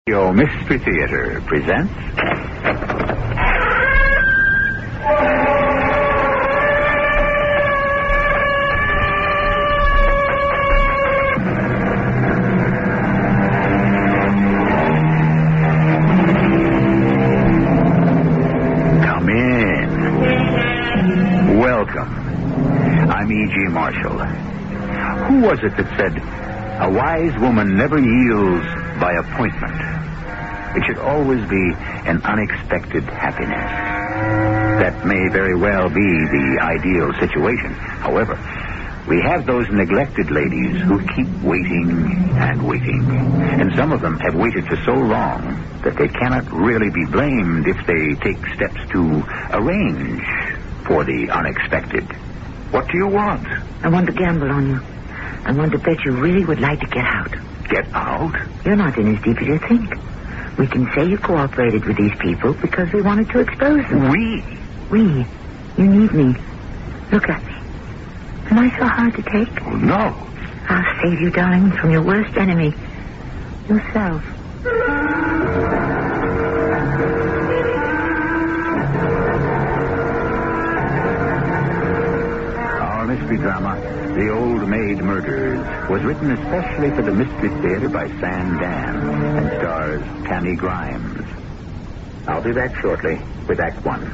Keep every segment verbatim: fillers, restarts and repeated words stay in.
Your Mystery Theater presents... Come in. Welcome. I'm E G. Marshall. Who was it that said, a wise woman never yields by appointment? It should always be an unexpected happiness. That may very well be the ideal situation. However, we have those neglected ladies who keep waiting and waiting. And some of them have waited for so long that they cannot really be blamed if they take steps to arrange for the unexpected. What do you want? I want to gamble on you. I want to bet you really would like to get out. Get out? You're not in as deep as you think. We can say you cooperated with these people because we wanted to expose them. We? We. You need me. Look at me. Am I so hard to take? Oh, no. I'll save you, darling, from your worst enemy. Yourself. Our mystery drama, The Old Maid Murders, was written especially for the Mystery Theater by Sam Dan and stars Tammy Grimes. I'll be back shortly with Act One.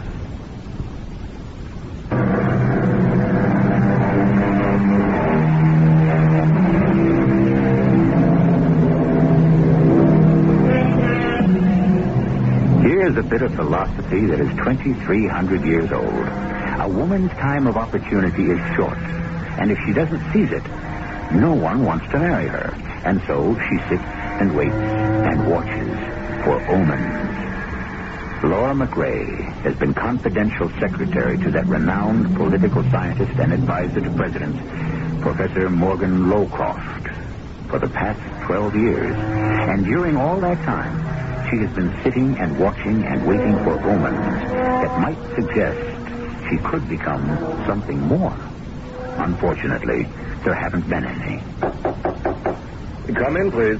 Here's a bit of philosophy that is twenty-three hundred years old. A woman's time of opportunity is short, and if she doesn't seize it, no one wants to marry her. And so she sits and waits and watches for omens. Laura McRae has been confidential secretary to that renowned political scientist and advisor to presidents, Professor Morgan Lowcroft, for the past twelve years. And during all that time, she has been sitting and watching and waiting for omens that might suggest she could become something more. Unfortunately, there haven't been any. Come in, please.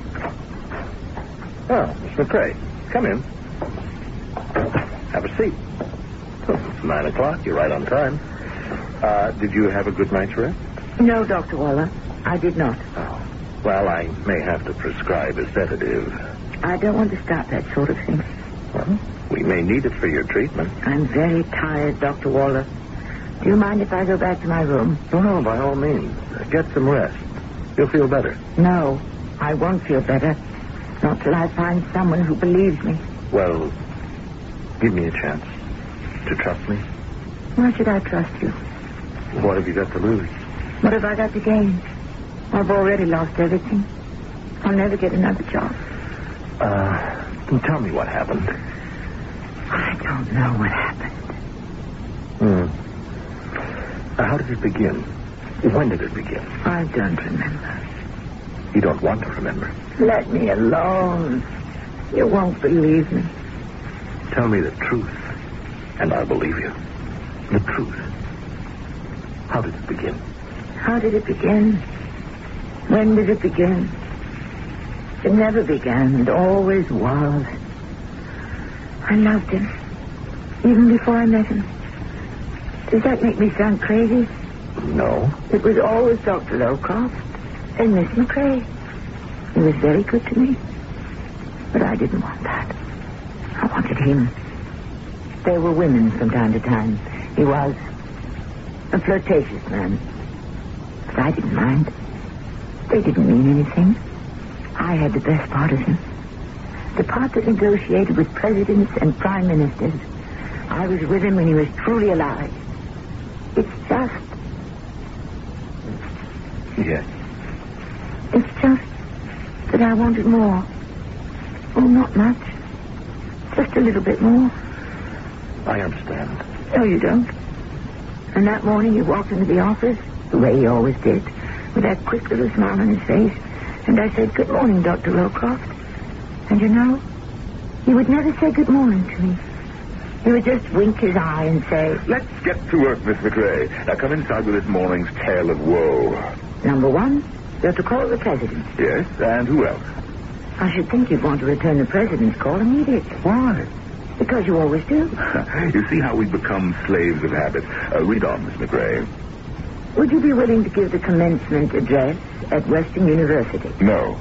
Oh, Miss McCrae, come in. Have a seat. Oh, it's nine o'clock. You're right on time. Uh, did you have a good night's rest? No, Doctor Waller, I did not. Oh, well, I may have to prescribe a sedative. I don't want to start that sort of thing. Well, we may need it for your treatment. I'm very tired, Doctor Waller. Do you mind if I go back to my room? No, no, by all means. Uh, get some rest. You'll feel better. No, I won't feel better. Not till I find someone who believes me. Well, give me a chance to trust me. Why should I trust you? What have you got to lose? What have I got to gain? I've already lost everything. I'll never get another job. Uh, tell me what happened. I don't know what happened. Hmm. Uh, how did it begin? When did it begin? I don't remember. You don't want to remember? Let me alone. You won't believe me. Tell me the truth, and I'll believe you. The truth. How did it begin? How did it begin? When did it begin? It never began. It always was. I loved him, even before I met him. Does that make me sound crazy? No. It was always Doctor Lowcroft and Miss McCrae. He was very good to me. But I didn't want that. I wanted him. There were women from time to time. He was a flirtatious man. But I didn't mind. They didn't mean anything. I had the best part of him. The part that negotiated with presidents and prime ministers. I was with him when he was truly alive. It's just... Yes. It's just that I wanted more. Oh, not much. Just a little bit more. I understand. No, you don't. And that morning you walked into the office, the way he always did, with that quick little smile on his face. And I said, "Good morning, Doctor Lowcroft." And you know, he would never say good morning to me. He would just wink his eye and say, "Let's get to work, Miss McRae. Now come inside with this morning's tale of woe." Number one, you're to call the president. Yes, and who else? I should think you'd want to return the president's call immediately. Why? Because you always do. You see how we become slaves of habit. Uh, read on, Miss McRae. Would you be willing to give the commencement address at Western University? No.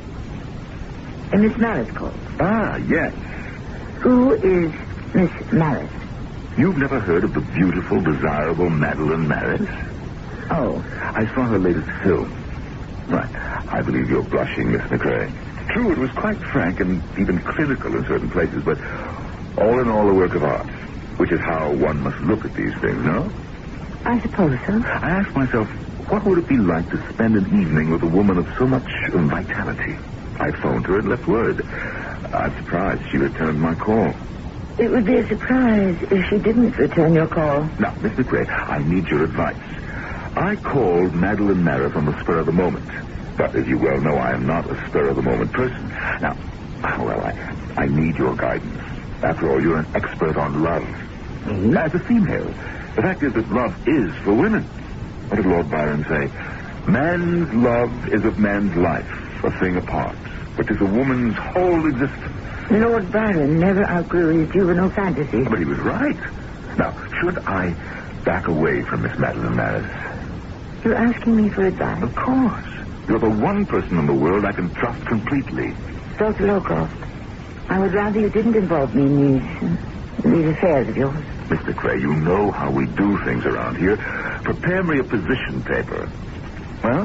And Miss Maris called. Ah, yes. Who is Miss Maris? You've never heard of the beautiful, desirable Madeline Maris? Oh. I saw her latest film. Right. I believe you're blushing, Miss McRae. True, it was quite frank and even clinical in certain places, but all in all a work of art, which is how one must look at these things, no? I suppose so. I asked myself, what would it be like to spend an evening with a woman of so much um, vitality? I phoned her and left word. I'm surprised she returned my call. It would be a surprise if she didn't return your call. Now, Miss McRae, I need your advice. I called Madeline Maris on the spur of the moment. But as you well know, I am not a spur-of-the-moment person. Now, well, I, I need your guidance. After all, you're an expert on love. Mm-hmm. As a female, the fact is that love is for women. What did Lord Byron say? Man's love is of man's life, a thing apart, which is a woman's whole existence. Lord Byron never outgrew his juvenile fantasies. But he was right. Now, should I back away from Miss Madeline Maris? You're asking me for advice? Of course. You're the one person in the world I can trust completely. Doctor Lowcroft, I would rather you didn't involve me in these, in these affairs of yours. Mister Cray, you know how we do things around here. Prepare me a position paper. Well?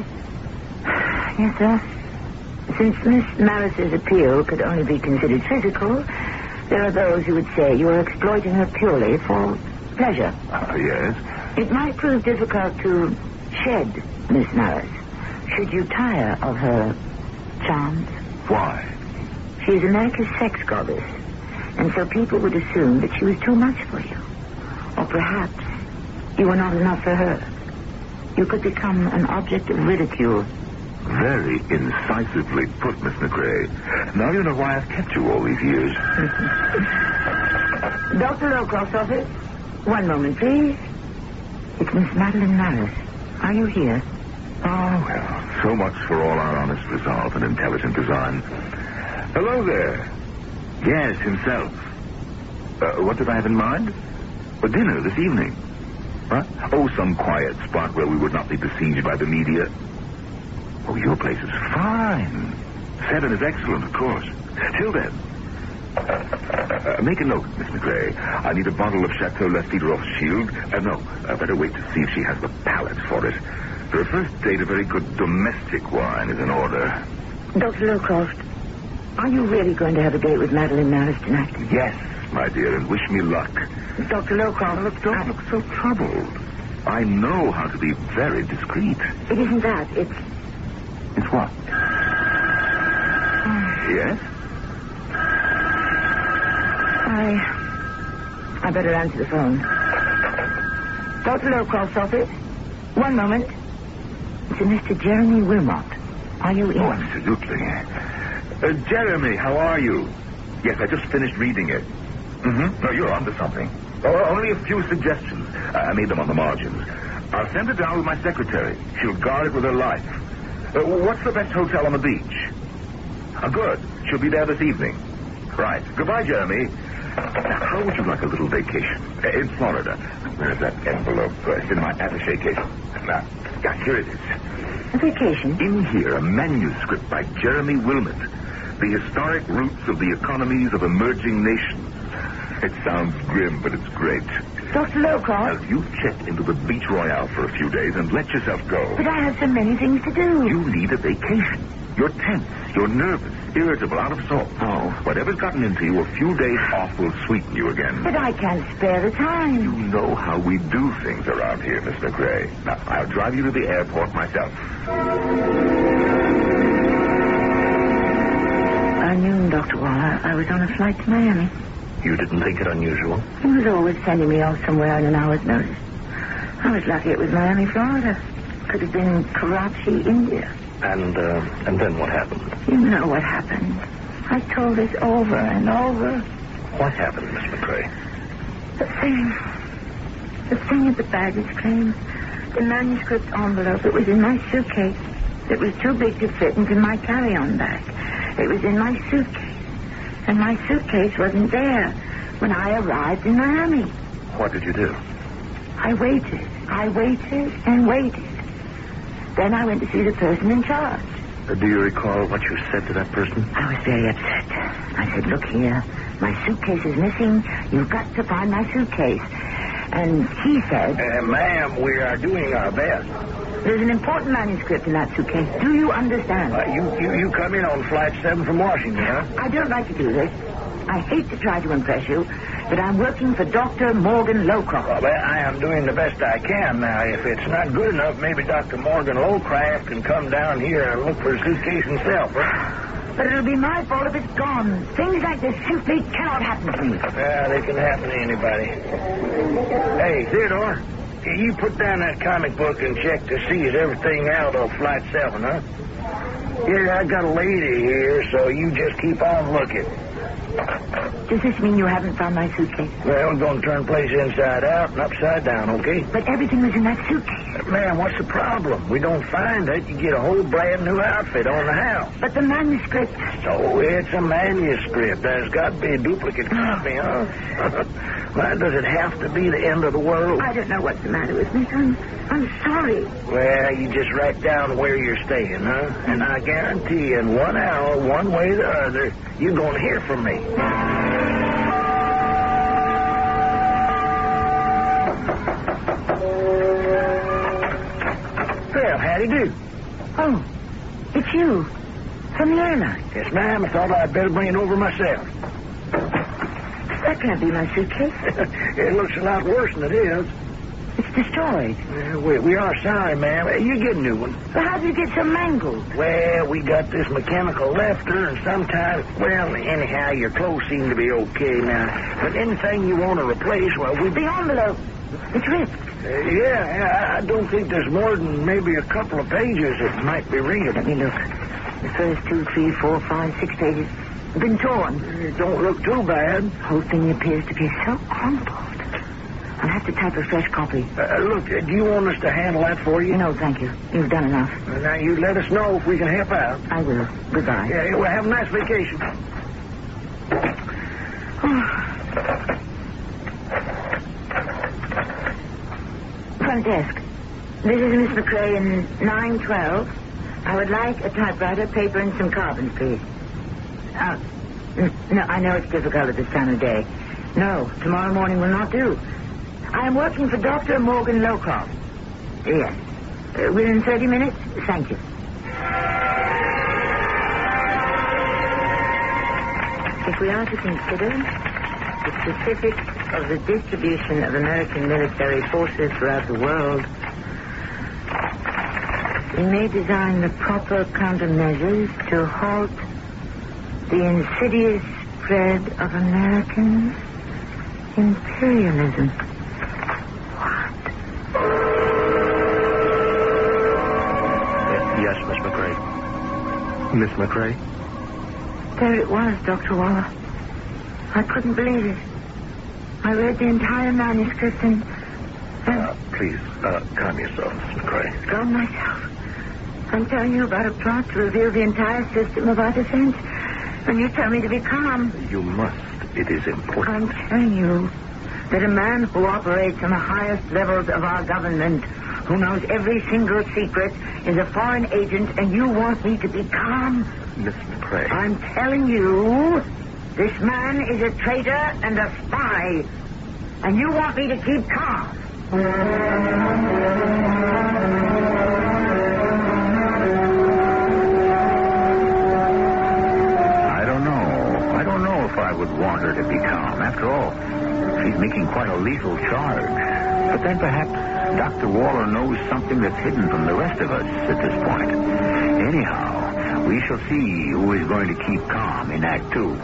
Yes, sir. Since Miss Maris's appeal could only be considered physical, there are those who would say you are exploiting her purely for pleasure. Ah, uh, yes. It might prove difficult to shed Miss Maris should you tire of her charms. Why? She is America's sex goddess, and so people would assume that she was too much for you. Or perhaps you were not enough for her. You could become an object of ridicule. Very incisively put, Miss McRae. Now you know why I've kept you all these years. Doctor Lowcroft's office. One moment, please. It's Miss Madeline Maris. Are you here? Oh, well, so much for all our honest resolve and intelligent design. Hello there. Yes, himself. Uh, what did I have in mind? For dinner this evening. What? Oh, some quiet spot where we would not be besieged by the media. Oh, your place is fine. Seven is excellent, of course. Till then. Uh, uh, make a note, Miss McRae. I need a bottle of Chateau Lafite off Shield. Uh, no, I better wait to see if she has the palate for it. For a first date, a very good domestic wine is in order. Doctor Lowcroft, are you really going to have a date with Madeline Maris tonight? Yes, my dear, and wish me luck. Doctor Lowcroft... Look, don't I... look so troubled. I know how to be very discreet. It isn't that. It's... It's what? Yes? I... I better answer the phone. Doctor Lowcroft's office. One moment. It's a Mister Jeremy Wilmot. Are you in? Oh, absolutely. Uh, Jeremy, how are you? Yes, I just finished reading it. Mm-hmm. No, you're onto something. Oh, only a few suggestions. Uh, I made them on the margins. I'll send it down with my secretary. She'll guard it with her life. Uh, what's the best hotel on the beach? Oh, good. She'll be there this evening. Right. Goodbye, Jeremy. Now, how would you like a little vacation? Uh, in Florida. Where's that envelope? Uh, it's in my attaché case. Now, yeah, here it is. A vacation? In here, a manuscript by Jeremy Wilmot. The Historic Roots of the Economies of Emerging Nations. It sounds grim, but it's great. Doctor Lowcroft? Now, you check into the Beach Royale for a few days and let yourself go. But I have so many things to do. You need a vacation. You're tense. You're nervous, irritable, out of sorts. Oh. Whatever's gotten into you, a few days off will sweeten you again. But I can't spare the time. You know how we do things around here, Miss McRae. Now, I'll drive you to the airport myself. By noon, Doctor Waller, I was on a flight to Miami. You didn't think it unusual? He was always sending me off somewhere on an hour's notice. I was lucky it was Miami, Florida. Could have been Karachi, India. And, uh, and then what happened? You know what happened. I told this over and over. What happened, Miss McRae? The thing. The thing at the baggage claim. The manuscript envelope. It was in my suitcase. It was too big to fit into my carry-on bag. It was in my suitcase. And my suitcase wasn't there when I arrived in Miami. What did you do? I waited. I waited and waited. Then I went to see the person in charge. Uh, do you recall what you said to that person? I was very upset. I said, look here, my suitcase is missing. You've got to find my suitcase. And he said... Uh, ma'am, we are doing our best. There's an important manuscript in that suitcase. Do you understand? Uh, you, you, you come in on Flight seven from Washington, huh? I don't like to do this. I hate to try to impress you, but I'm working for Doctor Morgan Lowcroft. Well, I am doing the best I can. Now, if it's not good enough, maybe Doctor Morgan Lowcroft can come down here and look for a suitcase himself, huh? But it'll be my fault if it's gone. Things like this simply cannot happen to me. Yeah, they can happen to anybody. Hey, Theodore, you put down that comic book and check to see is everything out of Flight seven, huh? Yeah, I got a lady here, so you just keep on looking. Does this mean you haven't found my suitcase? Well, we're going to turn the place inside out and upside down, okay? But everything was in that suitcase. Man, what's the problem? We don't find it, you get a whole brand new outfit on the house. But the manuscript... So it's a manuscript. There's got to be a duplicate copy, huh? Well, does it have to be the end of the world? I don't know what's the matter with me. I'm, I'm sorry. Well, you just write down where you're staying, huh? And I guarantee in one hour, one way or the other, you're going to hear from me. Well, howdy do. Oh, it's you. From the airline. Yes, ma'am. I thought I'd better bring it over myself. That can't be my suitcase. It looks a lot worse than it is. It's destroyed. Well, we, we are sorry, ma'am. You get a new one. Well, how did you get so mangled? Well, we got this mechanical lifter, and sometimes, well, anyhow, your clothes seem to be okay now. But anything you want to replace, well, we... The envelope. It's ripped. Uh, yeah, I don't think there's more than maybe a couple of pages that might be readable. Let me look. The first two, three, four, five, six pages have been torn. It don't look too bad. The whole thing appears to be so crumpled. I'll have to type a fresh copy. Uh, look, uh, do you want us to handle that for you? No, thank you. You've done enough. Uh, now, you let us know if we can help out. I will. Goodbye. Yeah, well, have a nice vacation. Front desk. This is Miss McCrae in nine twelve. I would like a typewriter, paper, and some carbons, please. Uh, n- no, I know it's difficult at this time of day. No, tomorrow morning will not do. I am working for Doctor Morgan Lowcroft. Yes. Uh, within thirty minutes? Thank you. If we are to consider the specifics of the distribution of American military forces throughout the world, we may design the proper countermeasures to halt the insidious spread of American imperialism. What? Uh, yes, Miss McCrae. Miss McCrae? There it was, Doctor Waller. I couldn't believe it. I read the entire manuscript and... and Uh, please, uh, calm yourself, Miss McCrae. calm myself. I'm telling you about a plot to reveal the entire system of our defense. And you tell me to be calm. You must. It is important. I'm telling you that a man who operates on the highest levels of our government, who knows every single secret, is a foreign agent, and you want me to be calm? Miss McCrae. I'm telling you, this man is a traitor and a spy, and you want me to keep calm. I would want her to be calm. After all, she's making quite a lethal charge. But then perhaps Doctor Waller knows something that's hidden from the rest of us at this point. Anyhow, we shall see who is going to keep calm in Act Two.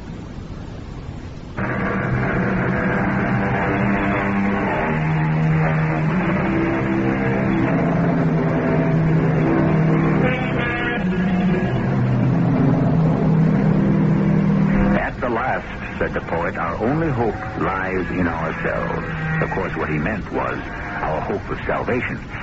Said the poet, our only hope lies in ourselves. Of course, what he meant was our hope of salvation.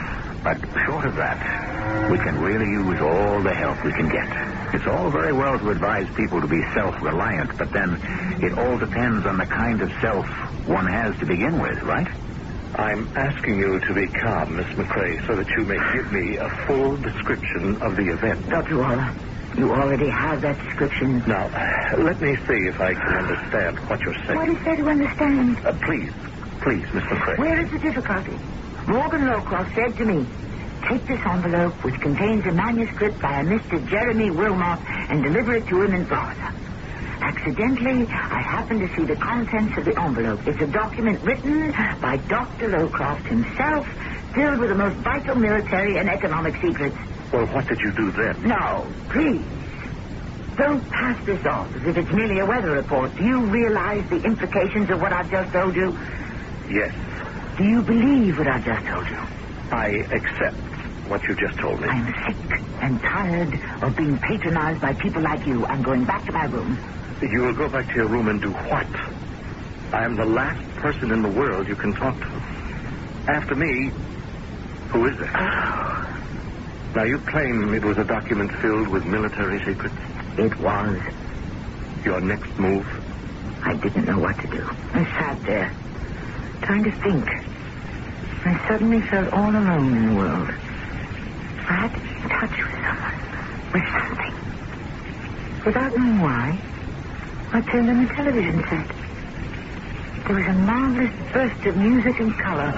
But short of that, we can really use all the help we can get. It's all very well to advise people to be self-reliant, but then it all depends on the kind of self one has to begin with, right? I'm asking you to be calm, Miss McCrae, so that you may give me a full description of the event. Doctor Waller, you already have that description. Now, let me see if I can understand what you're saying. What is there to understand? Uh, please, please, Miss McCrae. Where is the difficulty? Morgan Lowcroft said to me, take this envelope, which contains a manuscript by a Mister Jeremy Wilmot, and deliver it to him in Florida. Accidentally, I happened to see the contents of the envelope. It's a document written by Doctor Lowcroft himself, filled with the most vital military and economic secrets. Well, what did you do then? No, please. Don't pass this off as if it's merely a weather report. Do you realize the implications of what I've just told you? Yes. Do you believe what I've just told you? I accept what you just told me. I'm sick and tired of being patronized by people like you. I'm going back to my room. You will go back to your room and do what? I am the last person in the world you can talk to. After me, who is there? Now, you claim it was a document filled with military secrets? It was. Your next move? I didn't know what to do. I sat there, trying to think. I suddenly felt all alone in the world. I had to be in touch with someone, with something. Without knowing why, I turned on the television set. There was a marvelous burst of music and color.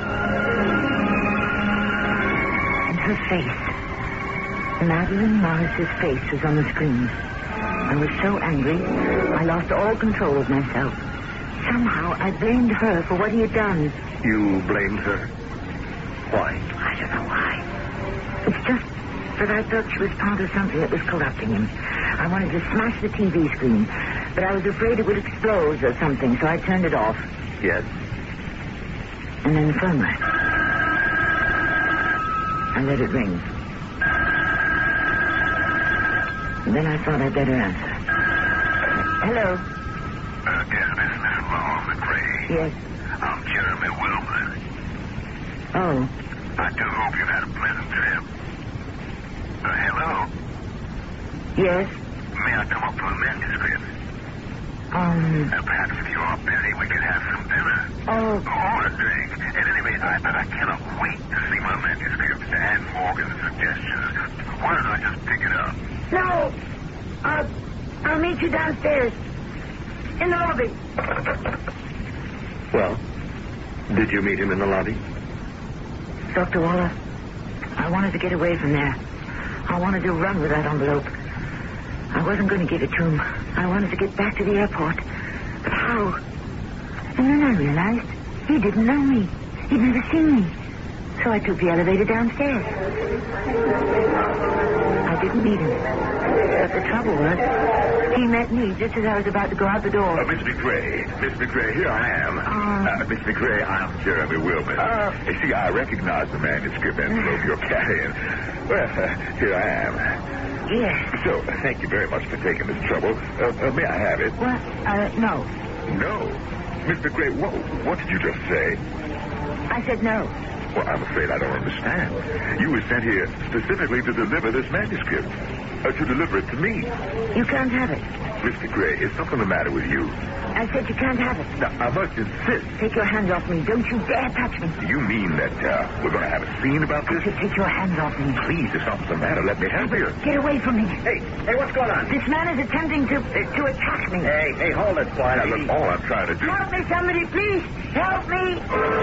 And her face. Madeline Morris's face was on the screen. I was so angry, I lost all control of myself. Somehow, I blamed her for what he had done. You blamed her? Why? I don't know why. It's just that I felt she was part of something that was corrupting him. I wanted to smash the T V screen, but I was afraid it would explode or something, so I turned it off. Yes. And then the phone rang. I let it ring. And then I thought I'd better answer. Hello? Uh, is this Miss Law McCrae? Yes. I'm Jeremy Wilmot. Oh. I do hope you've had a pleasant trip. Uh, hello? Yes? May I come up for a manuscript? Um... Uh, perhaps if you are busy, we could have some dinner. Oh. Or a drink. At any rate, I, I cannot wait to see my manuscript and Morgan's suggestions. Why don't I just pick it up? No! I'll, I'll meet you downstairs. In the lobby. Well, did you meet him in the lobby? Doctor Waller, I wanted to get away from there. I wanted to run with that envelope. I wasn't going to give it to him. I wanted to get back to the airport. But how? And then I realized he didn't know me. He'd never seen me. So I took the elevator downstairs. I didn't meet him. But the trouble was, he met me just as I was about to go out the door. Uh, Miss McCrae. Miss McCrae, here I am. Uh, Uh, Miss McCrae, I'm Jeremy Wilmot. Uh, you see, I recognize the manuscript envelope you're carrying. Well, uh, here I am. Yes. So, uh, thank you very much for taking this trouble. Uh, uh, may I have it? Well, uh, no. No. Miss McCrae, what, what did you just say? I said no. Well, I'm afraid I don't understand. You were sent here specifically to deliver this manuscript. Uh, to deliver it to me. You can't have it. Miss McCrae, is something the matter with you? I said you can't have it. Now, I must insist. Take your hands off me. Don't you dare touch me. Do you mean that uh, we're going to have a scene about I this? said take your hands off me. Please, if something's the matter, let me help you. Get away from me. Hey, hey, what's going on? This man is attempting to uh, to attack me. Hey, hey, hold it, quiet. Now, look, all I'm trying to do... Help me, somebody, please. Help me.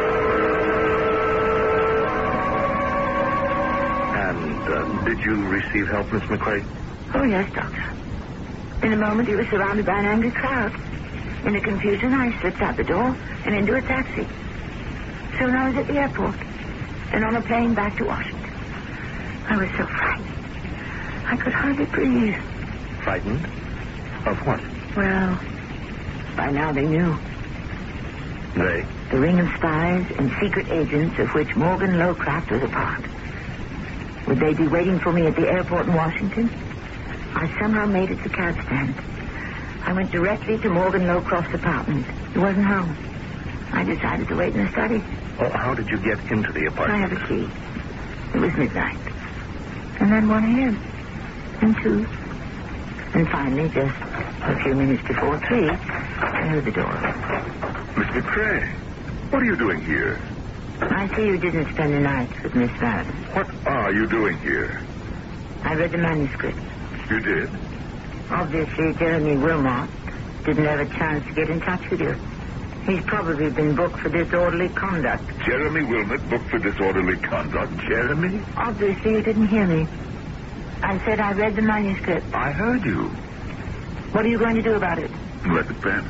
And uh, did you receive help, Miss McCrae? Oh, yes, Doctor. In a moment, he was surrounded by an angry crowd. In the confusion, I slipped out the door and into a taxi. Soon I was at the airport and on a plane back to Washington. I was so frightened. I could hardly breathe. Frightened? Of what? Well, by now they knew. They? The ring of spies and secret agents of which Morgan Lowcroft was a part. Would they be waiting for me at the airport in Washington? I somehow made it to the cab stand. I went directly to Morgan Lowcroft's apartment. He wasn't home. I decided to wait in the study. Oh, how did you get into the apartment? I have a key. It was midnight. And then one a.m. And two. And finally, just a few minutes before three, I heard the door. Miss McCrae, what are you doing here? I see you didn't spend the night with Miss Madden. What are you doing here? I read the manuscript. You did? Obviously, Jeremy Wilmot didn't have a chance to get in touch with you. He's probably been booked for disorderly conduct. Jeremy Wilmot booked for disorderly conduct? Jeremy? Obviously, you didn't hear me. I said I read the manuscript. I heard you. What are you going to do about it? Let it pass.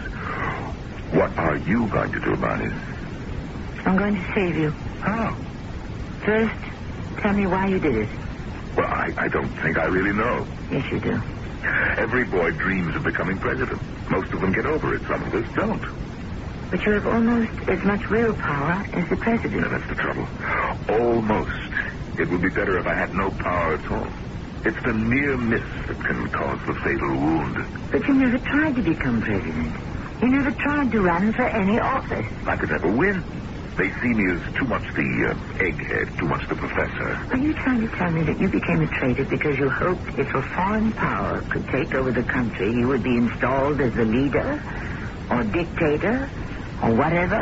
What are you going to do about it? I'm going to save you. How? First, tell me why you did it. Well, I, I don't think I really know. Yes, you do. Every boy dreams of becoming president. Most of them get over it. Some of us don't. But you have almost as much real power as the president. Yeah, that's the trouble. Almost. It would be better if I had no power at all. It's the near miss that can cause the fatal wound. But you never tried to become president. You never tried to run for any office. I could never win. They see me as too much the uh, egghead, too much the professor. Are you trying to tell me that you became a traitor because you hoped if a foreign power could take over the country, you would be installed as the leader or dictator or whatever?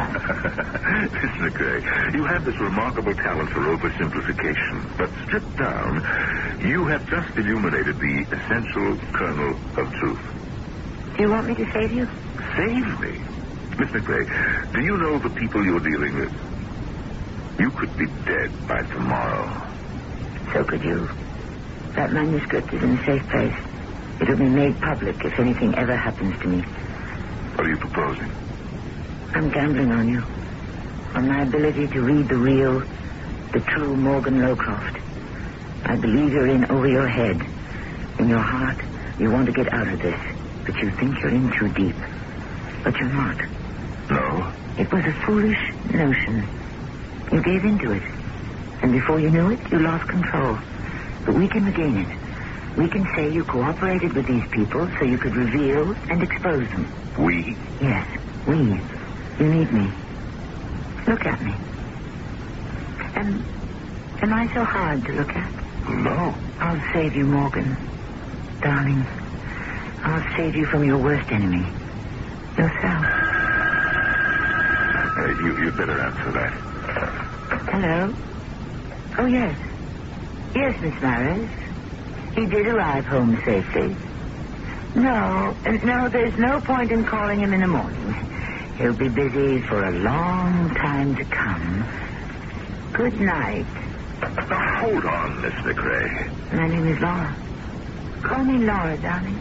Miss McCrae, you have this remarkable talent for oversimplification. But stripped down, you have just illuminated the essential kernel of truth. Do you want me to save you? Save me? Miss McCrae, do you know the people you're dealing with? You could be dead by tomorrow. So could you. That manuscript is in a safe place. It'll be made public if anything ever happens to me. What are you proposing? I'm gambling on you. On my ability to read the real, the true Morgan Lowcroft. I believe you're in over your head. In your heart, you want to get out of this. But you think you're in too deep. But you're not. No. It was a foolish notion. You gave into it. And before you knew it, you lost control. But we can regain it. We can say you cooperated with these people so you could reveal and expose them. We? Yes, we. You need me. Look at me. Am, am I so hard to look at? No. I'll save you, Morgan. Darling, I'll save you from your worst enemy. Yourself. Uh, you, you'd better answer that. Hello? Oh, yes. Yes, Miss Maris. He did arrive home safely. No, uh, no, there's no point in calling him in the morning. He'll be busy for a long time to come. Good night. Now, hold on, Miss McCrae. My name is Laura. Call me Laura, darling.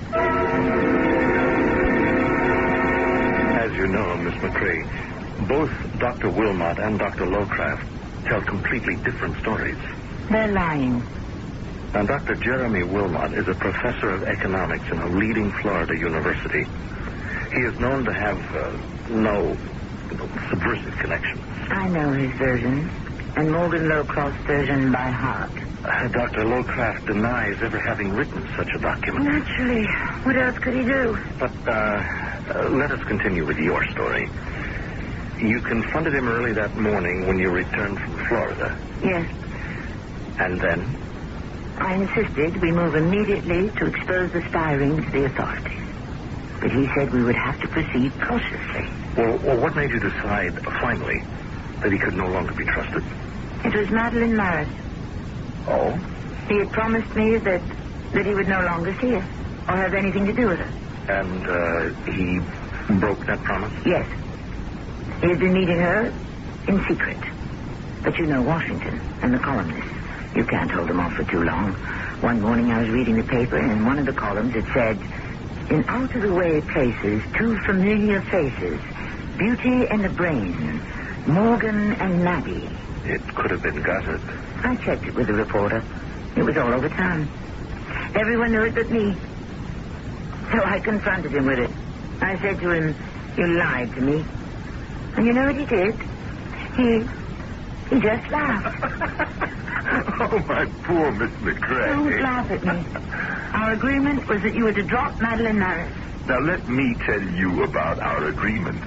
As you know, Miss McCrae, both Doctor Wilmot and Doctor Lowcraft tell completely different stories. They're lying. Now, Doctor Jeremy Wilmot is a professor of economics in a leading Florida university. He is known to have uh, no, no subversive connections. I know his version, and Morgan Lowcroft's version by heart. Uh, Doctor Lowcraft denies ever having written such a document. Naturally. What else could he do? But uh, uh, let us continue with your story. You confronted him early that morning when you returned from Florida. Yes. And then? I insisted we move immediately to expose the spy ring to the authorities. But he said we would have to proceed cautiously. Well, well, what made you decide, finally, that he could no longer be trusted? It was Madeline Maris. Oh? He had promised me that, that he would no longer see her or have anything to do with her. And uh, he broke that promise? Yes. He had been meeting her in secret. But you know Washington and the columnists. You can't hold them off for too long. One morning I was reading the paper, and in one of the columns it said, "In out-of-the-way places, two familiar faces, Beauty and the Brain, Morgan and Maddie." It could have been Gossett. I checked it with the reporter. It was all over town. Everyone knew it but me. So I confronted him with it. I said to him, "You lied to me." And you know what he did? He... he just laughed. Oh, my poor Miss McCrae. Don't laugh at me. Our agreement was that you were to drop Madeline Maris. Now, let me tell you about our agreement.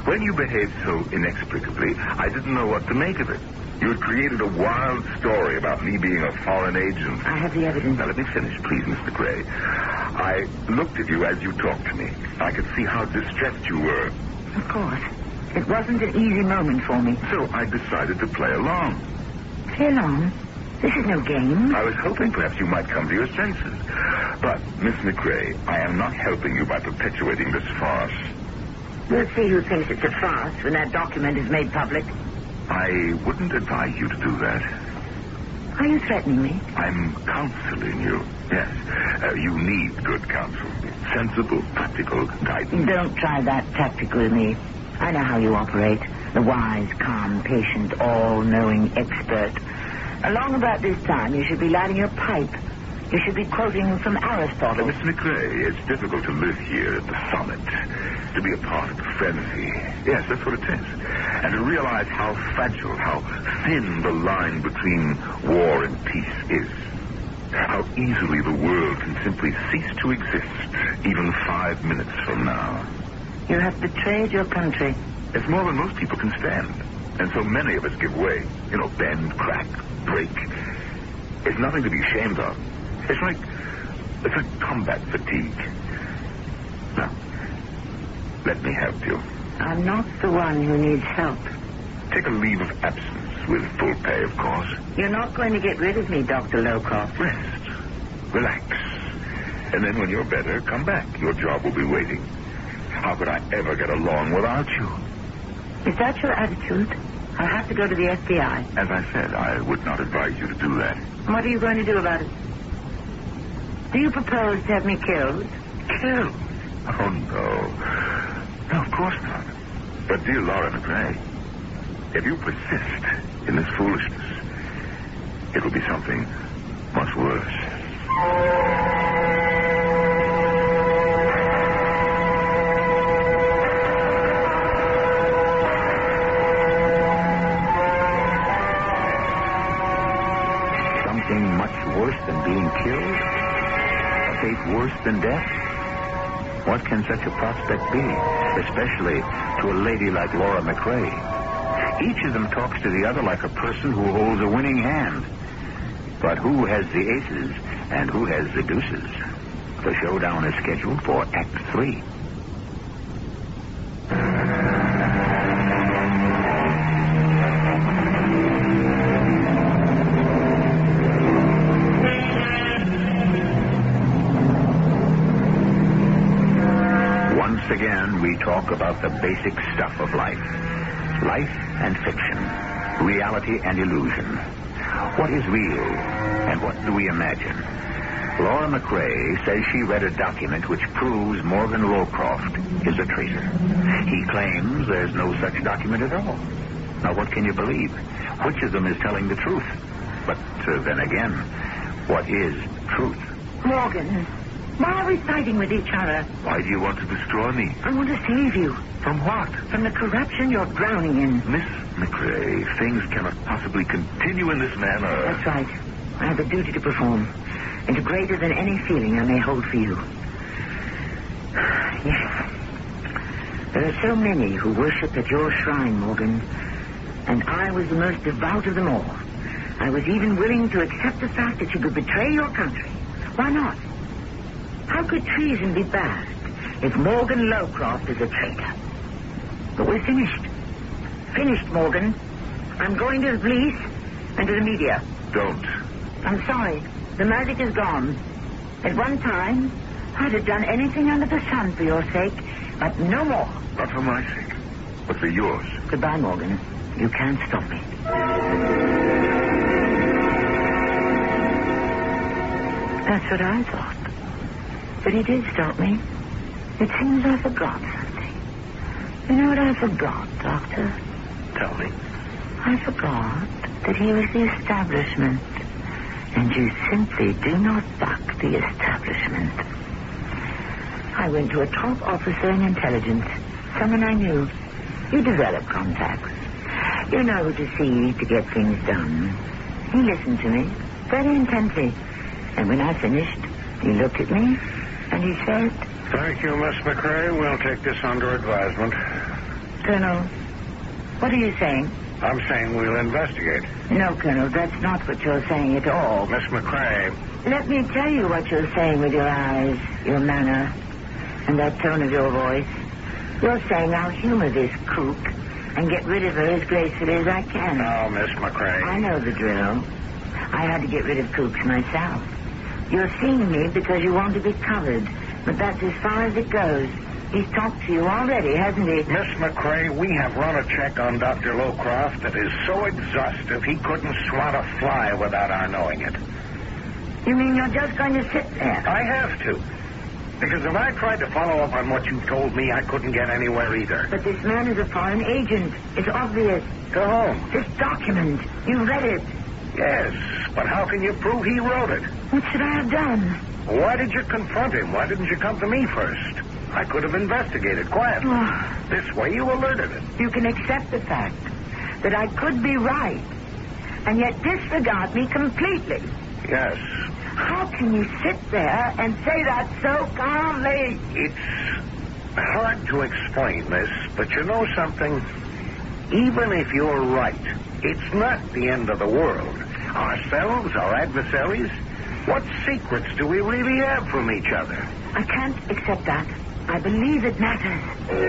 When you behaved so inexplicably, I didn't know what to make of it. You had created a wild story about me being a foreign agent. I have the evidence. Now, let me finish, please, Mister Gray. I looked at you as you talked to me. I could see how distressed you were. Of course. It wasn't an easy moment for me. So I decided to play along. Play along? This is no game. I was hoping perhaps you might come to your senses. But, Miss McRae, I am not helping you by perpetuating this farce. We'll see who thinks it's a farce when that document is made public. I wouldn't advise you to do that. Are you threatening me? I'm counseling you. Yes. Uh, you need good counsel. Sensible, practical guidance. Don't try that tactic with me. I know how you operate. The wise, calm, patient, all-knowing expert. Along about this time, you should be lighting your pipe. You should be quoting from Aristotle. Miss McRae, it's difficult to live here at the summit. To be a part of the frenzy. Yes, that's what it is. And to realize how fragile, how thin the line between war and peace is. How easily the world can simply cease to exist, even five minutes from now. You have betrayed your country. It's more than most people can stand. And so many of us give way. You know, bend, crack, break. It's nothing to be ashamed of. It's like, it's like combat fatigue. Now, let me help you. I'm not the one who needs help. Take a leave of absence, with full pay, of course. You're not going to get rid of me, Doctor Lowcroft. Rest. Relax. And then when you're better, come back. Your job will be waiting. How could I ever get along without you? Is that your attitude? I'll have to go to the F B I. As I said, I would not advise you to do that. What are you going to do about it? Do you propose to have me killed? Killed? Oh, no. No, of course not. But, dear Laura McRae, if you persist in this foolishness, it will be something much worse. Something much worse than being killed? A fate worse than death? What can such a prospect be, especially to a lady like Laura McRae? Each of them talks to the other like a person who holds a winning hand. But who has the aces and who has the deuces? The showdown is scheduled for Act Three. Once again, we talk about the basic stuff of life. Life and fiction. Reality and illusion. What is real and what do we imagine? Laura McRae says she read a document which proves Morgan Lowcroft is a traitor. He claims there's no such document at all. Now, what can you believe? Which of them is telling the truth? But uh, then again, what is truth? Morgan, why are we fighting with each other? Why do you want to destroy me? I want to save you. From what? From the corruption you're drowning in. Miss McRae, things cannot possibly continue in this manner. That's right. I have a duty to perform, and greater than any feeling I may hold for you. Yes. There are so many who worship at your shrine, Morgan, and I was the most devout of them all. I was even willing to accept the fact that you could betray your country. Why not? How could treason be bad if Morgan Lowcroft is a traitor? But we're finished. Finished, Morgan. I'm going to the police and to the media. Don't. I'm sorry. The magic is gone. At one time, I'd have done anything under the sun for your sake, but no more. Not for my sake, but for yours. Goodbye, Morgan. You can't stop me. That's what I thought. But he did stop me. It seems I forgot something. You know what I forgot, Doctor? Tell me. I forgot that he was the establishment. And you simply do not buck the establishment. I went to a top officer in intelligence, someone I knew. You develop contacts. You know who to see to get things done. He listened to me very intently. And when I finished, he looked at me and he said, Thank you, Miss McRae. We'll take this under advisement. Colonel, what are you saying? I'm saying we'll investigate. No, Colonel, that's not what you're saying at all. Miss McCrae. Let me tell you what you're saying with your eyes, your manner, and that tone of your voice. You're saying I'll humor this kook and get rid of her as gracefully as I can. No, Miss McCrae. I know the drill. I had to get rid of kooks myself. You're seeing me because you want to be covered, but that's as far as it goes. He's talked to you already, hasn't he? Miss McCrae, we have run a check on Doctor Lowcroft that is so exhaustive he couldn't swat a fly without our knowing it. You mean you're just going to sit there? I have to. Because if I tried to follow up on what you told me, I couldn't get anywhere either. But this man is a foreign agent. It's obvious. To whom? This document. You read it. Yes, but how can you prove he wrote it? What should I have done? Why did you confront him? Why didn't you come to me first? I could have investigated quietly. Oh. This way you alerted it. You can accept the fact that I could be right, and yet disregard me completely. Yes. How can you sit there and say that so calmly? It's hard to explain this, but you know something? Even if you're right, it's not the end of the world. Ourselves, our adversaries, what secrets do we really have from each other? I can't accept that. I believe it matters.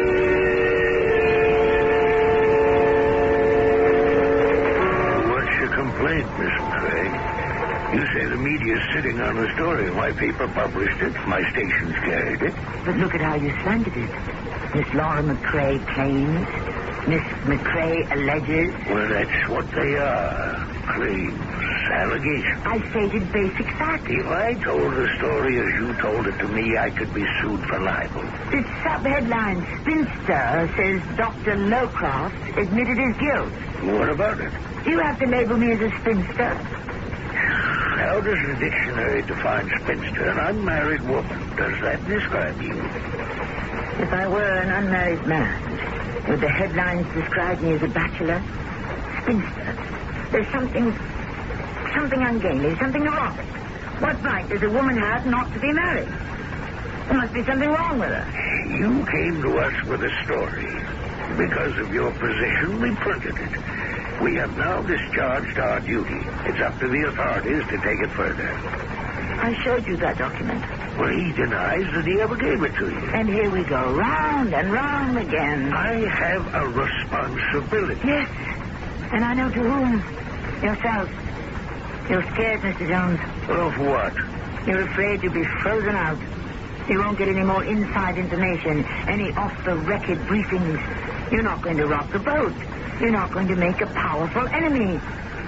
What's your complaint, Miss McCrae? You say the media's sitting on the story. My paper published it. My station's carried it. But look at how you slandered it. Miss Laura McCrae claims. Miss McCrae alleges. Well, that's what they are. Claims. Allegations. I stated basic facts. If I told the story as you told it to me, I could be sued for libel. This sub-headline, Spinster, says Doctor Lowcroft admitted his guilt. What about it? Do you have to label me as a spinster? How does the dictionary define spinster? An unmarried woman. Does that describe you? If I were an unmarried man, would the headlines describe me as a bachelor? Spinster. There's something... something ungainly, something erotic. What right does a woman have not to be married? There must be something wrong with her. You came to us with a story. Because of your position, we printed it. We have now discharged our duty. It's up to the authorities to take it further. I showed you that document. Well, he denies that he ever gave it to you. And here we go, round and round again. I have a responsibility. Yes, and I know to whom. Yourself. You're scared, Mister Jones. Of what? You're afraid you'll be frozen out. You won't get any more inside information, any off-the-record briefings. You're not going to rock the boat. You're not going to make a powerful enemy.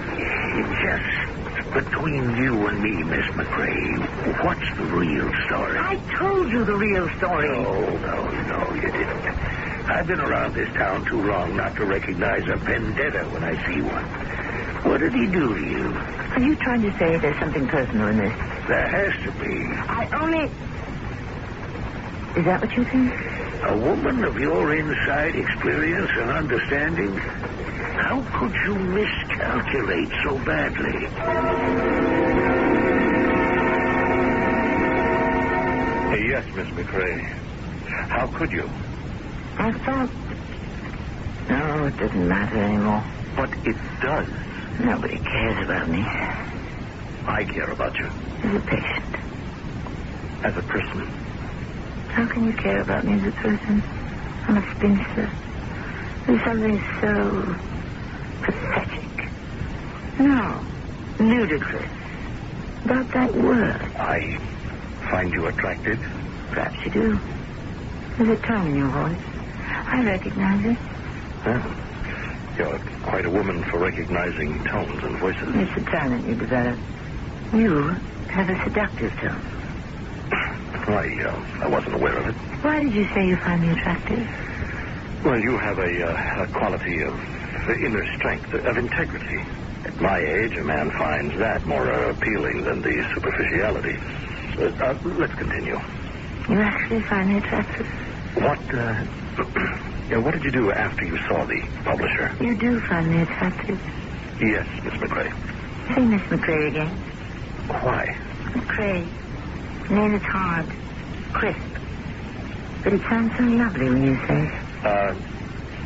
Just between you and me, Miss McCrae, what's the real story? I told you the real story. No, no, no, you didn't. I've been around this town too long not to recognize a vendetta when I see one. What did he do to you? Are you trying to say there's something personal in this? There has to be. I only... Is that what you think? A woman of your inside experience and understanding? How could you miscalculate so badly? Yes, Miss McCrae. How could you? I thought... No, it doesn't matter anymore. But it does. Nobody cares about me. I care about you. As a patient. As a person. How can you care about me as a person? I'm a spinster. There's something so pathetic. No, ludicrous about that word. I find you attractive. Perhaps you do. There's a tone in your voice. I recognize it. Well, you're quite a woman for recognizing tones and voices. It's a talent you develop. You have a seductive tone. I, uh, I wasn't aware of it. Why did you say you find me attractive? Well, you have a, uh, a quality of uh, inner strength, of integrity. At my age, a man finds that more uh, appealing than the superficiality. Uh, uh, let's continue. You actually find me attractive? What, uh, yeah, what did you do after you saw the publisher? You do find me attractive. Yes, Miss McCrae. Say Miss McCrae again. Why? McCrae. Name is hard. Crisp. But it sounds so lovely when you say it. Uh,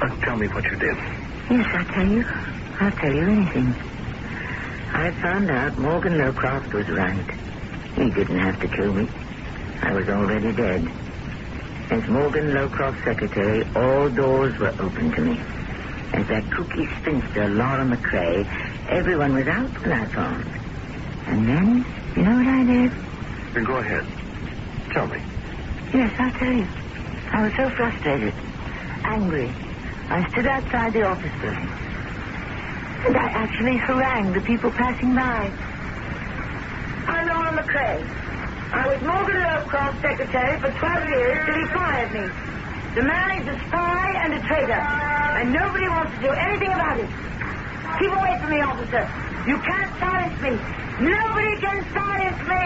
Uh, tell me what you did. Yes, I'll tell you. I'll tell you anything. I found out Morgan Lowcroft was right. He didn't have to kill me. I was already dead. As Morgan Lowcroft's secretary, all doors were open to me. As that kooky spinster, Laura McCrae, everyone was out when I phoned. And then, you know what I did? Then go ahead. Tell me. Yes, I'll tell you. I was so frustrated, angry. I stood outside the office building. And I actually harangued the people passing by. I'm Laura McCrae. I was Morgan Lowcroft's secretary for twelve years till he fired me. The man is a spy and a traitor, and nobody wants to do anything about it. Keep away from me, officer. You can't silence me. Nobody can silence me.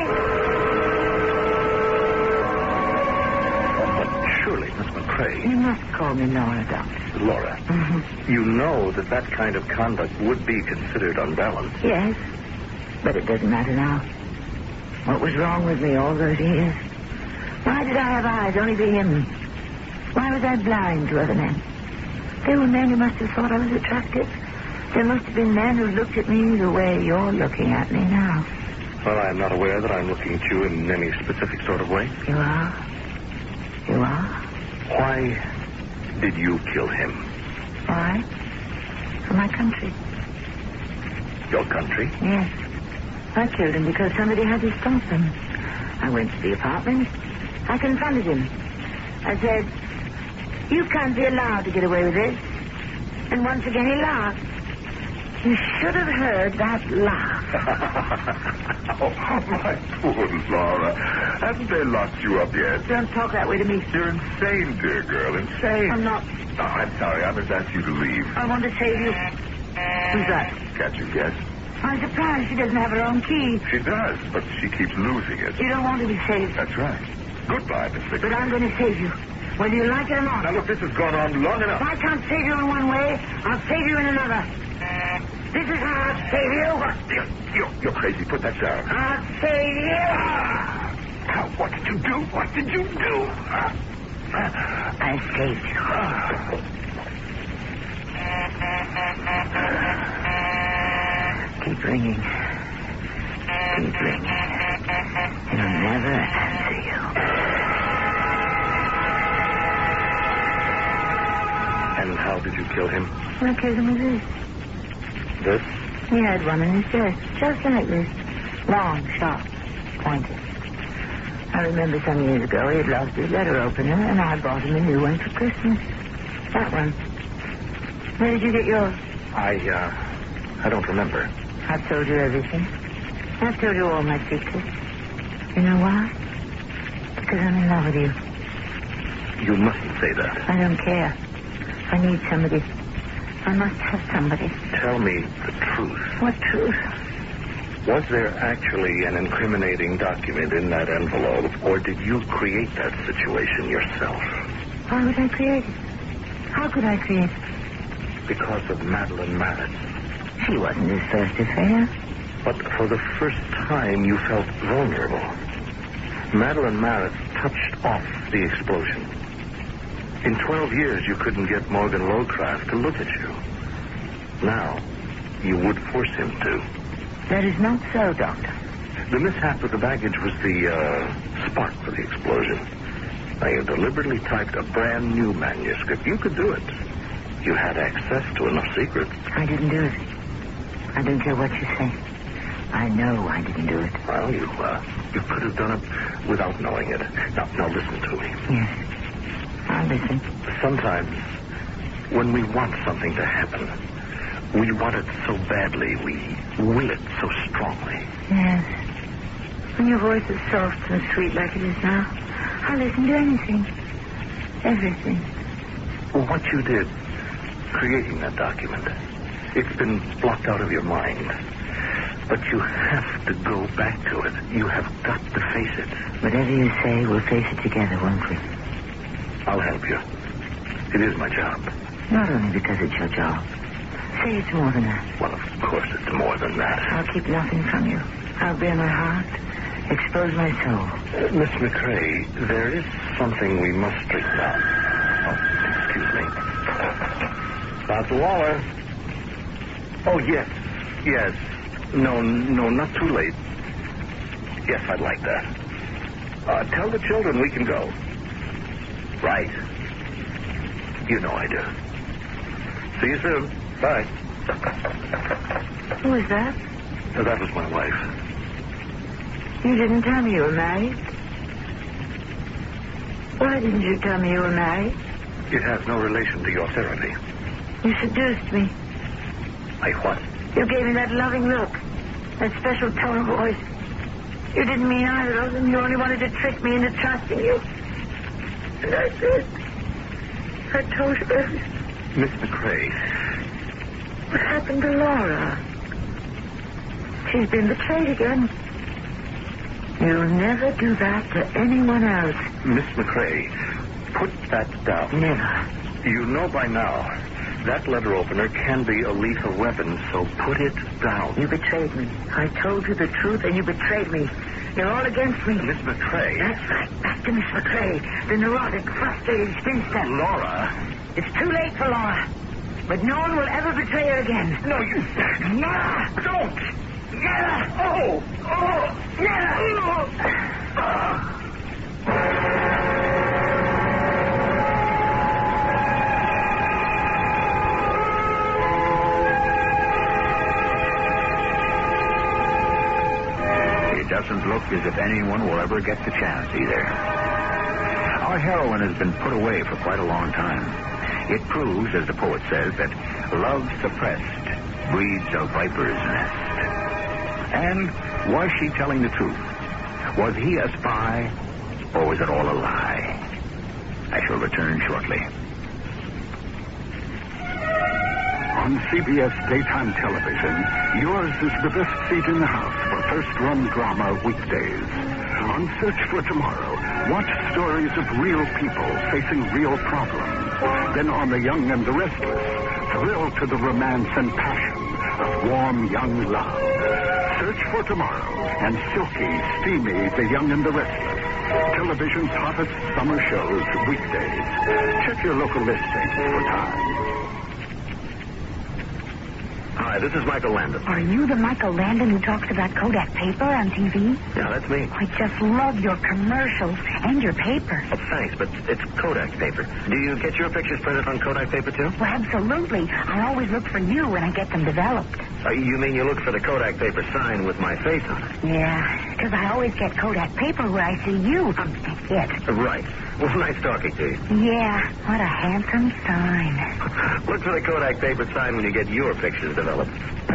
But surely, Miss McCrae... You must call me Laura, Doctor. Laura, Mm-hmm. you know that that kind of conduct would be considered unbalanced. Yes, but it doesn't matter now. What was wrong with me all those years? Why did I have eyes only for him? Why was I blind to other men? There were men who must have thought I was attractive. There must have been men who looked at me the way you're looking at me now. Well, I'm not aware that I'm looking at you in any specific sort of way. You are? You are? Why did you kill him? Why? For my country. Your country? Yes. I killed him because somebody had to stop him. I went to the apartment. I confronted him. I said, you can't be allowed to get away with this. And once again he laughed. You should have heard that laugh. Oh, my poor Laura. Haven't they locked you up yet? Don't talk that way to me. You're insane, dear girl. Insane. I'm not. Oh, I'm sorry. I must ask you to leave. I want to save you. Who's that? Can't you guess? I'm surprised she doesn't have her own key. She does, but she keeps losing it. You don't want to be saved. That's right. Goodbye, Miss McCrae. But I'm going to save you. Whether you like it or not. Now, look, this has gone on long enough. If I can't save you in one way, I'll save you in another. This is how I'll save you. You're, you're, you're crazy. Put that down. I'll save you. Ah, now, what did you do? What did you do? Ah, I saved you. ah. Keep ringing. Keep ringing. He'll never answer you. And how did you kill him? I killed him with this. This? He had one in his chest, just like this. Long, sharp, pointed. I remember some years ago he had lost his letter opener, and I bought him a new one for Christmas. That one. Where did you get yours? I, uh, I don't remember. I've told you everything. I've told you all my secrets. You know why? Because I'm in love with you. You mustn't say that. I don't care. I need somebody. I must have somebody. Tell me the truth. What truth? Was there actually an incriminating document in that envelope, or did you create that situation yourself? Why would I create it? How could I create it? Because of Madeline Mallet. She wasn't his first affair. But for the first time, you felt vulnerable. Madeline Mallet touched off the explosion. In twelve years, you couldn't get Morgan Lowcroft to look at you. Now, you would force him to. That is not so, Doctor. The mishap with the baggage was the uh, spark for the explosion. Now, you deliberately typed a brand new manuscript. You could do it. You had access to enough secrets. I didn't do it. I don't care what you say. I know I didn't do it. Well, you, uh, you could have done it without knowing it. Now, now listen to me. Yes. I'll listen. Sometimes, when we want something to happen, we want it so badly, we will it so strongly. Yes. When your voice is soft and sweet like it is now, I'll listen to anything. Everything. Well, what you did, creating that document, it's been blocked out of your mind. But you have to go back to it. You have got to face it. Whatever you say, we'll face it together, won't we? I'll help you. It is my job. Not only because it's your job. Say it's more than that. Well, of course it's more than that. I'll keep nothing from you. I'll bare my heart, expose my soul. Uh, Miss McCrae, there is something we must straighten out. Oh, Excuse me. Doctor Waller. Oh, yes. Yes. No, no, not too late. Yes, I'd like that. Uh, tell the children we can go. Right. You know I do. See you soon. Bye. Who is that? Uh, that was my wife. You didn't tell me you were married. Why didn't you tell me you were married? It has no relation to your therapy. You seduced me. I what? You gave me that loving look, that special tone of voice. You didn't mean either of them. You only wanted to trick me into trusting you. And I did. I told you everything. Miss McCrae. What happened to Laura? She's been betrayed again. You'll never do that to anyone else. Miss McCrae, put that down. Never. You know by now, that letter opener can be a lethal weapon, so put it down. You betrayed me. I told you the truth, and you betrayed me. You're all against me. Miss McCrae. That's right. Back to Miss McCrae, the neurotic, frustrated spinster. Laura. It's too late for Laura. But no one will ever betray her again. No, you... Never. Don't. Never. Oh. Oh. Never. Oh. It doesn't look as if anyone will ever get the chance either. Our heroine has been put away for quite a long time. It proves, as the poet says, that love suppressed breeds a viper's nest. And was she telling the truth? Was he a spy, or was it all a lie? I shall return shortly. On C B S daytime television, yours is the best seat in the house for first-run drama weekdays. On Search for Tomorrow, watch stories of real people facing real problems. Then on The Young and the Restless, thrill to the romance and passion of warm young love. Search for Tomorrow and silky, steamy The Young and the Restless. Television's hottest summer shows weekdays. Check your local listings for time. Hi, this is Michael Landon. Are you the Michael Landon who talks about Kodak paper on T V? Yeah, that's me. I just love your commercials and your paper. Oh, thanks, but it's Kodak paper. Do you get your pictures printed on Kodak paper, too? Well, absolutely. I always look for you when I get them developed. Uh, you mean you look for the Kodak paper sign with my face on it? Yeah, because I always get Kodak paper where I see you. Um, it. Right. Well, nice talking to you. Yeah, what a handsome sign. Look for the Kodak paper sign when you get your pictures developed.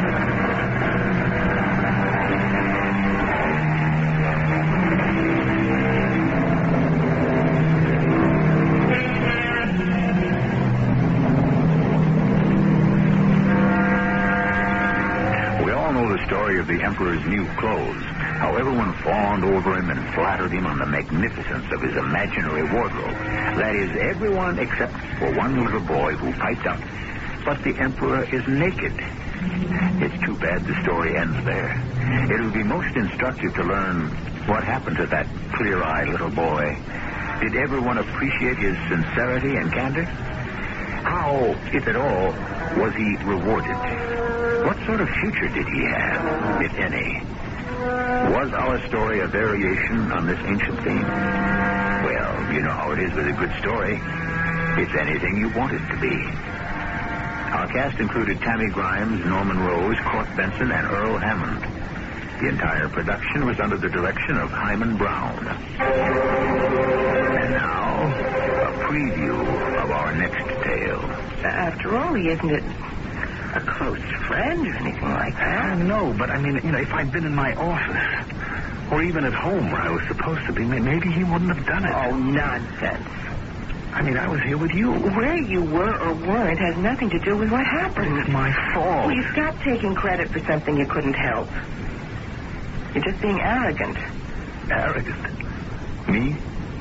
We all know the story of the Emperor's new clothes. How everyone fawned over him and flattered him on the magnificence of his imaginary wardrobe. That is, everyone except for one little boy who piped up, "But the Emperor is naked." It's too bad the story ends there. It would be most instructive to learn what happened to that clear-eyed little boy. Did everyone appreciate his sincerity and candor? How, if at all, was he rewarded? What sort of future did he have, if any? Was our story a variation on this ancient theme? Well, you know how it is with a good story. It's anything you want it to be. Our cast included Tammy Grimes, Norman Rose, Court Benson, and Earl Hammond. The entire production was under the direction of Hyman Brown. And now, a preview of our next tale. After all, he isn't a, a close friend or anything like that. No, but I mean, you know, if I'd been in my office, or even at home where I was supposed to be, maybe he wouldn't have done it. Oh, nonsense. I mean, I was here with you. Where you were or weren't has nothing to do with what happened. It's my fault. Well, you stop taking credit for something you couldn't help. You're just being arrogant. Arrogant? Me?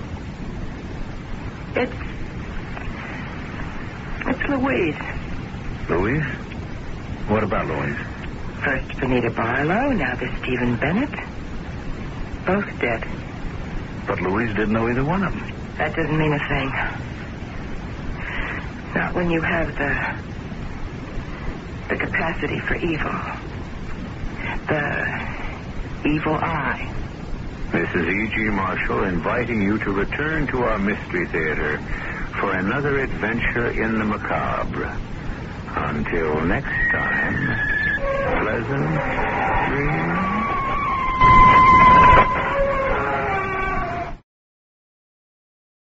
It's... It's Louise. Louise? What about Louise? First Benita Barlow, now this Stephen Bennett. Both dead. But Louise didn't know either one of them. That doesn't mean a thing. Not when you have the the capacity for evil. The evil eye. This is E G. Marshall inviting you to return to our Mystery Theater for another adventure in the macabre. Until next time, pleasant dreams.